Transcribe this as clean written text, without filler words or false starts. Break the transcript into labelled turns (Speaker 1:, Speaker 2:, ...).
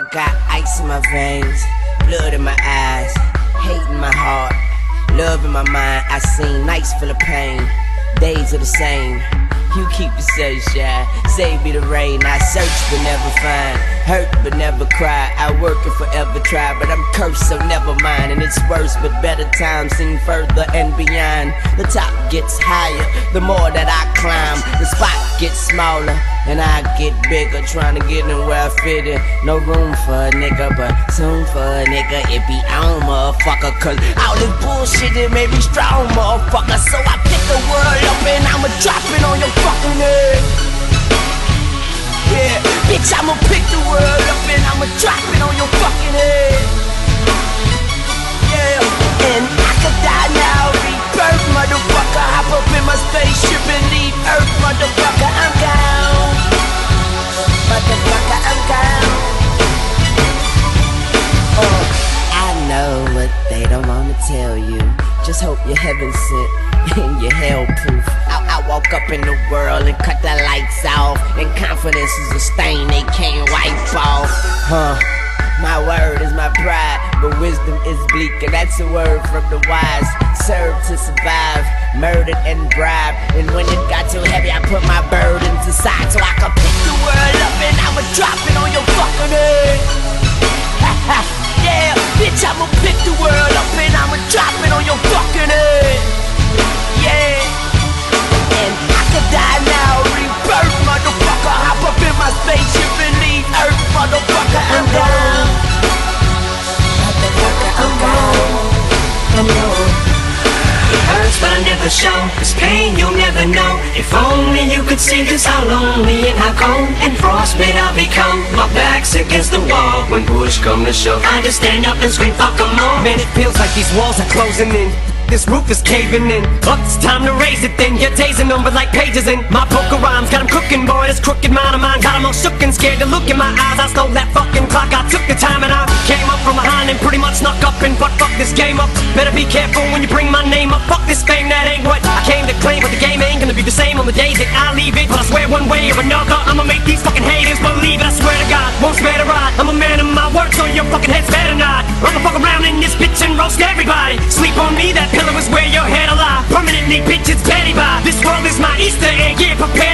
Speaker 1: got ice in my veins, blood in my eyes, hate in my heart, love in my mind. I seen nights full of pain, days are the same. You keep the sunshine, save me the rain. I search but never find, hurt but never cry. I work and forever try, but I'm cursed so never mind. And it's worse but better times seem further and beyond. The top gets higher, the more that I climb. The spot gets smaller and I get bigger, trying to get in where I fit in. No room for a nigga, but soon for a nigga it be on, motherfucker. Cause all this bullshit it made me strong, motherfucker. So I pick the world up and I'ma drop it on your fucking head. Yeah, bitch, I'ma pick the world up and I'ma drop it on your fucking head. Yeah, and I could die now, rebirth, motherfucker. Hop up in my spaceship and leave Earth, motherfucker. I'm down, motherfucker, I'm down. I know what they don't wanna tell you. Just hope you're heaven sent and you're hell proof. I walk up in the world and cut the lights off, and confidence is a stain they can't wipe off. My word is my pride, but wisdom is bleak, and that's a word from the wise. Serve to survive, murdered and bribed, and when it got too heavy I put my burdens aside so I could pick the world up and I'ma drop it on your fucking head. Yeah, bitch, I'ma pick the world up and I'ma drop it on your fucking head. Yeah, and I could die now, rebirth, motherfucker. Hop up in my spaceship and leave Earth, motherfucker. I'm gone, motherfucker, I'm gone, I'm gone.
Speaker 2: It hurts but I never show, this pain you'll never know. If only you could see just how lonely and how cold and frostbite I've become. My back's against the wall when push come to shove. I just stand up and scream fuck 'em all.
Speaker 3: Man, it feels like these walls are closing in, this roof is caving in. But it's time to raise it then. You're tasing them but like pages in my poker rhymes. Got them cooking, boy, this crooked mind of mine. Got them all shook and scared to look in my eyes. I stole that fucking clock, I took the time and I came up from behind and pretty much snuck up and fuck this game up. Better be careful when you bring my name up. Fuck this fame, that ain't what I came to claim. But the game ain't gonna be the same on the days that I leave it. But I swear one way or another I'ma make these fucking haters believe it. I swear to God, won't spare the ride. I'm a man of my word, so your fucking head's better not. I'ma fuck around in this bitch and roast everybody. Sleep on me, that pillow is where your head alive. Permanently, bitch, it's petty vibe. This world is my Easter egg, yeah, prepare